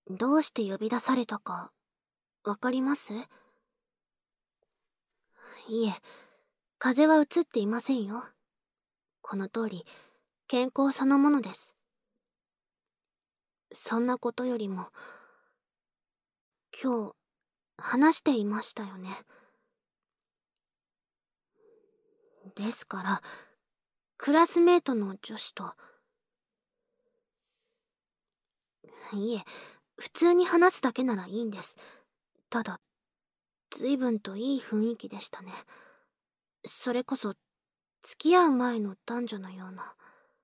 どうして呼び出されたか、わかります？いえ、風邪はうつっていませんよ。この通り、健康そのものです。そんなことよりも、今日、話していましたよね。ですから、クラスメートの女子と、いえ、普通に話すだけならいいんです。ただ、随分といい雰囲気でしたね。それこそ、付き合う前の男女のような。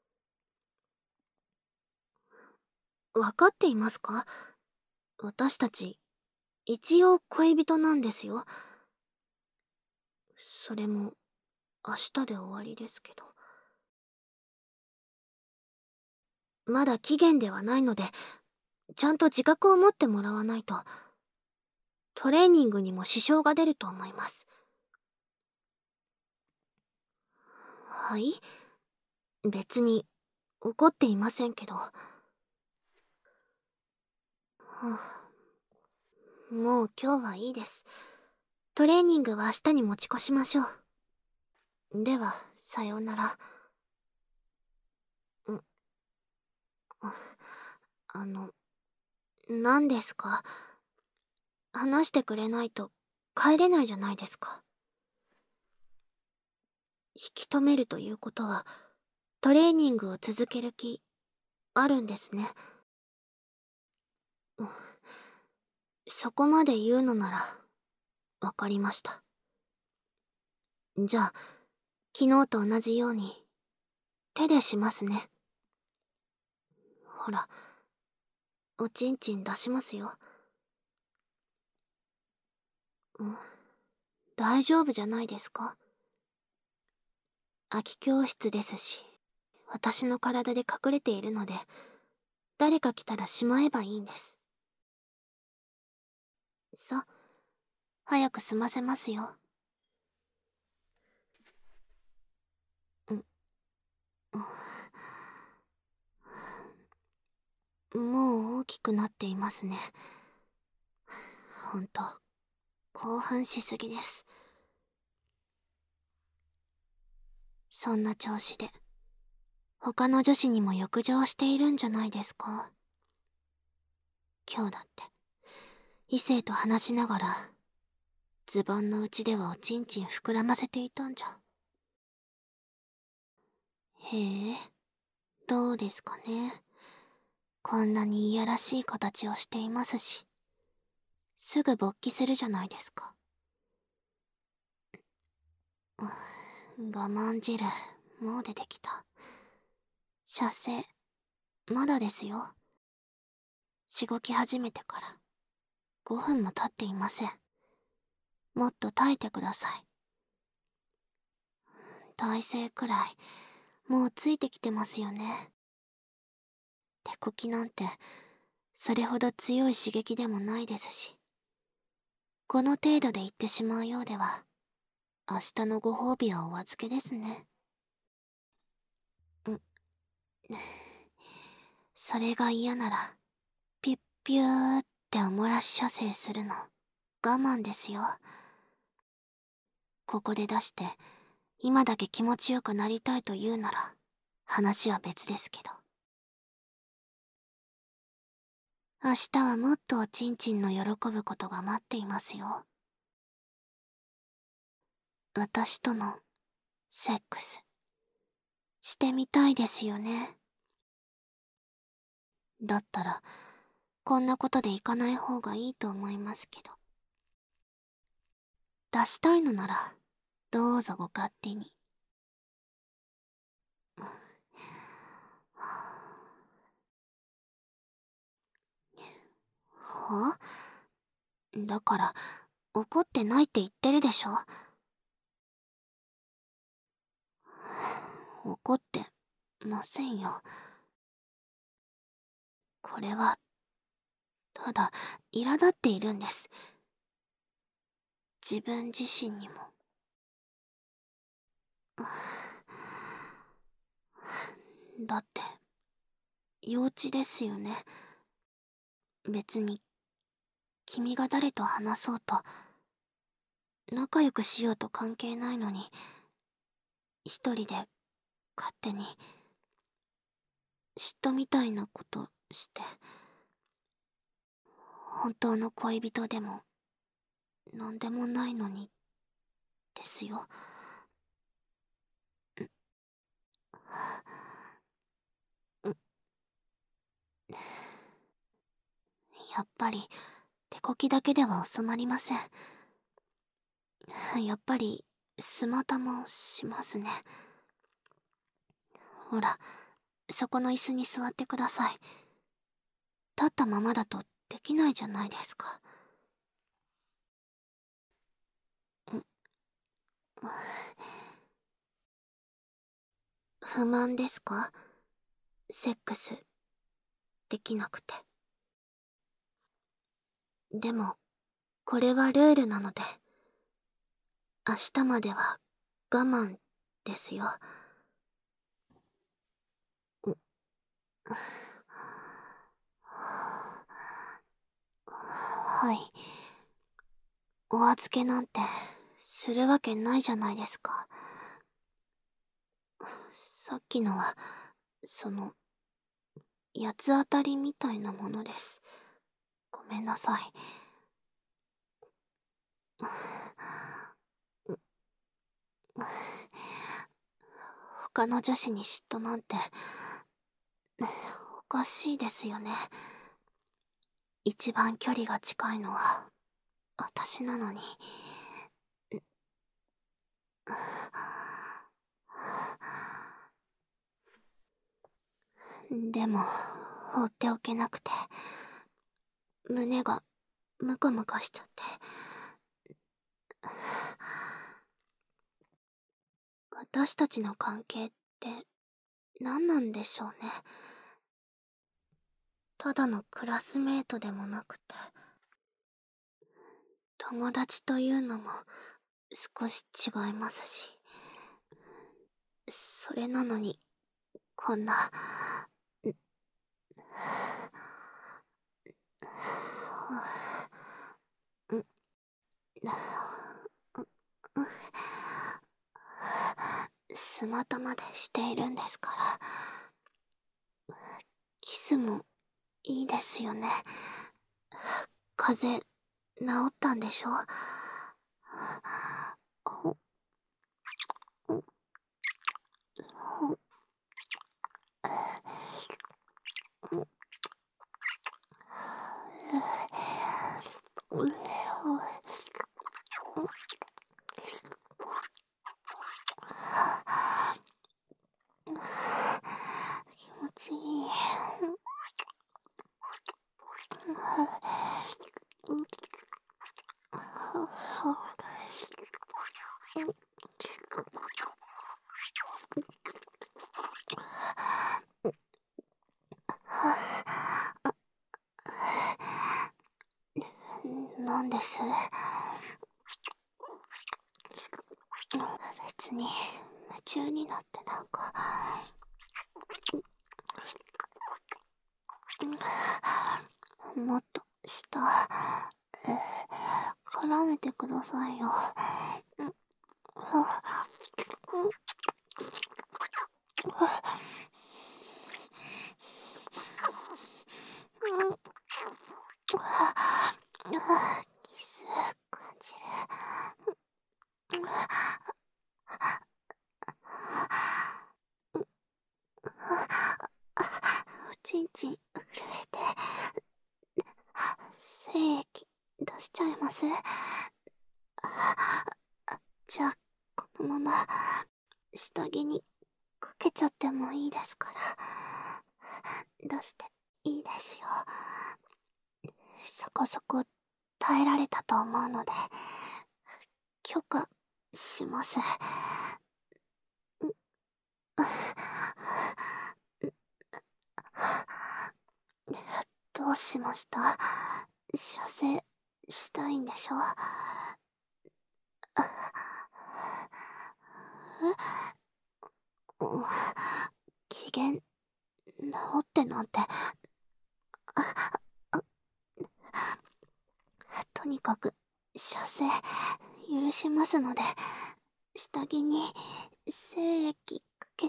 わかっていますか？私たち、一応恋人なんですよ。それも、明日で終わりですけど。まだ期限ではないので、ちゃんと自覚を持ってもらわないと、トレーニングにも支障が出ると思います。はい？別に、怒っていませんけど。もう今日はいいです。トレーニングは明日に持ち越しましょう。では、さようなら。ん、あの、何ですか？話してくれないと帰れないじゃないですか。引き止めるということは、トレーニングを続ける気、あるんですね。そこまで言うのなら、わかりました。じゃあ、昨日と同じように、手でしますね。ほら、おちんちん出しますよ。大丈夫じゃないですか？空き教室ですし、私の体で隠れているので、誰か来たらしまえばいいんです。さ、早く済ませますよ。もう大きくなっていますね。ほんと、興奮しすぎです。そんな調子で、他の女子にも欲情しているんじゃないですか？今日だって、異性と話しながら、ズボンの内ではおちんちん膨らませていたんじゃ。へえ、どうですかね。こんなにいやらしい形をしていますし、すぐ勃起するじゃないですか。我慢汁、もう出てきた。射精、まだですよ。しごき始めてから5分も経っていません。もっと耐えてください。体勢くらい、もうついてきてますよね。手こきなんて、それほど強い刺激でもないですし。この程度で言ってしまうようでは、明日のご褒美はお預けですね。それが嫌なら、ピュッピューってお漏らし射精するの、我慢ですよ。ここで出して、今だけ気持ちよくなりたいと言うなら、話は別ですけど。明日はもっとおちんちんの喜ぶことが待っていますよ。私との、セックス、してみたいですよね。だったら、こんなことでいかない方がいいと思いますけど。出したいのなら、どうぞご勝手に。は？だから、怒ってないって言ってるでしょ。怒ってませんよ。これは、ただ、苛立っているんです。自分自身にも。だって、幼稚ですよね。 別に君が誰と話そうと仲良くしようと関係ないのに、一人で勝手に嫉妬みたいなことして、本当の恋人でもなんでもないのにですよ。やっぱり手こきだけでは収まりません。やっぱりスマタもしますね。ほら、そこの椅子に座ってください。立ったままだとできないじゃないですか。不満ですか？セックスできなくて。でもこれはルールなので、明日までは我慢ですよ。はい。お預けなんてするわけないじゃないですか。さっきのはその八つ当たりみたいなものです。ごめんなさい。他の女子に嫉妬なんておかしいですよね。一番距離が近いのは私なのに。でも放っておけなくて、胸がムカムカしちゃって。私たちの関係って何なんでしょうね。ただのクラスメートでもなくて、友達というのも少し違いますし。それなのにこんな。スマタまでしているんですから。キスもいいですよね。風邪治ったんでしょ？気持ちいい。なんです。別に夢中になってなんか。もっと下絡めてくださいよ。キス感じる。おちんちん震えて精液出しちゃいます？じゃあこのまま下着にかけちゃってもいいですから。出していいですよ。そこそこ耐えられたと思うので許可します。どうしました？射精したいんでしょ？機嫌治ってなんて。 とにかく、射精、許しますので、下着に精液かけて、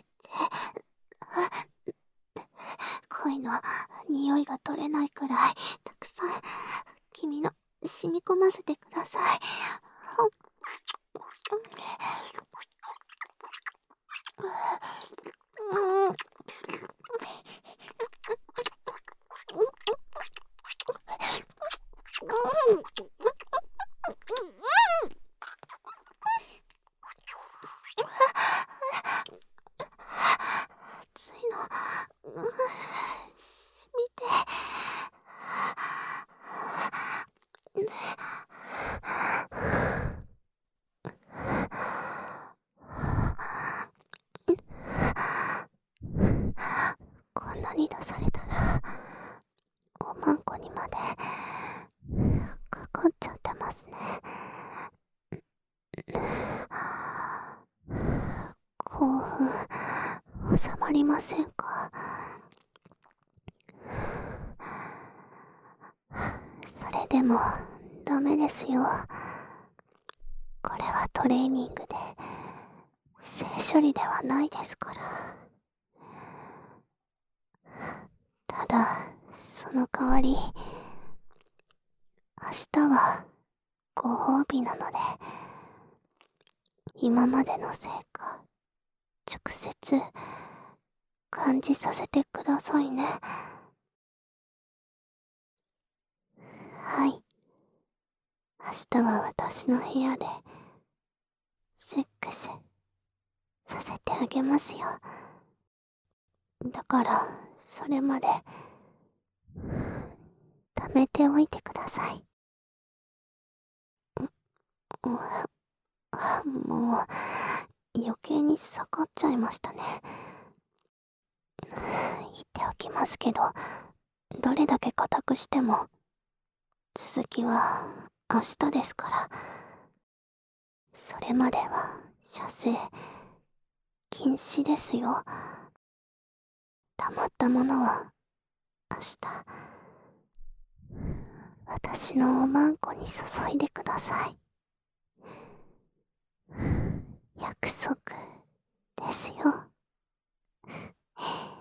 恋の匂いが取れないくらい、たくさん、君の染み込ませてください。熱いの、染みて。こんなに出されたら、おまんこにまでかかっちゃってますね。興奮収まりませんか？それでもダメですよ。これはトレーニングで性処理ではないですから。ただその代わり、明日はご褒美なので、今までの成果直接感じさせてくださいね。はい。明日は私の部屋でセックスさせてあげますよ。だからそれまで貯めておいてください。もう余計に下がっちゃいましたね。言っておきますけど、どれだけ固くしても続きは明日ですから。それまでは射精禁止ですよ。溜まったものは明日私のおまんこに注いでください。約束ですよ。